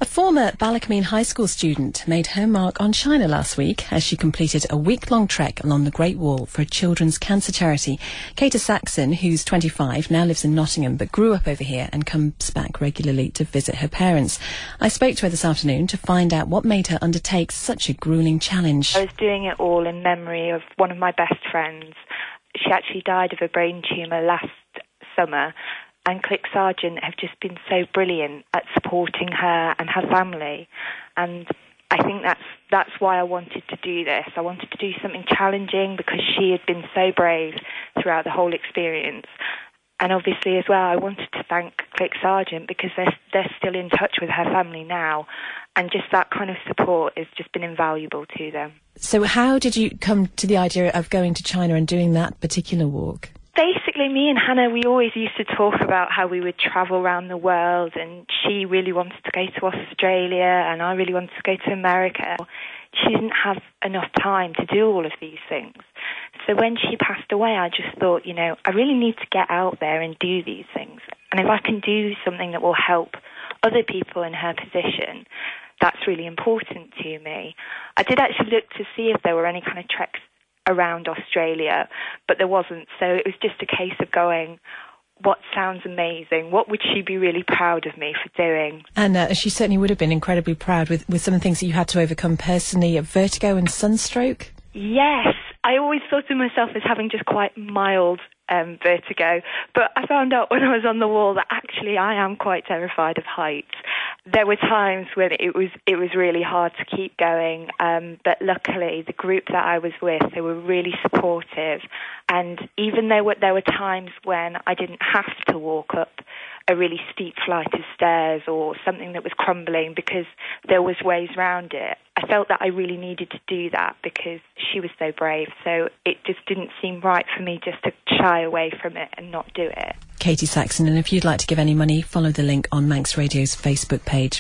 A former Ballacomene High School student made her mark on China last week as she completed a week-long trek along the Great Wall for a children's cancer charity. Katie Saxon, who's 25, now lives in Nottingham but grew up over here and comes back regularly to visit her parents. I spoke to her this afternoon to find out what made her undertake such a gruelling challenge. I was doing it all in memory of one of my best friends. She actually died of a brain tumour last summer. And Click Sargent have just been so brilliant at supporting her and her family. And I think that's why I wanted to do this. I wanted to do something challenging because she had been so brave throughout the whole experience. And obviously as well, I wanted to thank Click Sargent because they're still in touch with her family now. And just that kind of support has just been invaluable to them. So how did you come to the idea of going to China and doing that particular walk? Basically, me and Hannah, we always used to talk about how we would travel around the world, and she really wanted to go to Australia and I really wanted to go to America. She didn't have enough time to do all of these things. So when she passed away, I just thought, I really need to get out there and do these things. And if I can do something that will help other people in her position, that's really important to me. I did actually look to see if there were any kind of treks around Australia, but there wasn't. So it was just a case of going, what sounds amazing? What would she be really proud of me for doing? And she certainly would have been incredibly proud with some of the things that you had to overcome personally, vertigo and sunstroke. Yes, I always thought of myself as having just quite mild vertigo, but I found out when I was on the wall that actually I am quite terrified of heights. There were times when it was really hard to keep going, but luckily the group that I was with, they were really supportive, and even there were times when I didn't have to walk up a really steep flight of stairs or something that was crumbling because there was ways around it. I felt that I really needed to do that because she was so brave, so it just didn't seem right for me just to shy away from it and not do it. Katie Saxon, and if you'd like to give any money, follow the link on Manx Radio's Facebook page.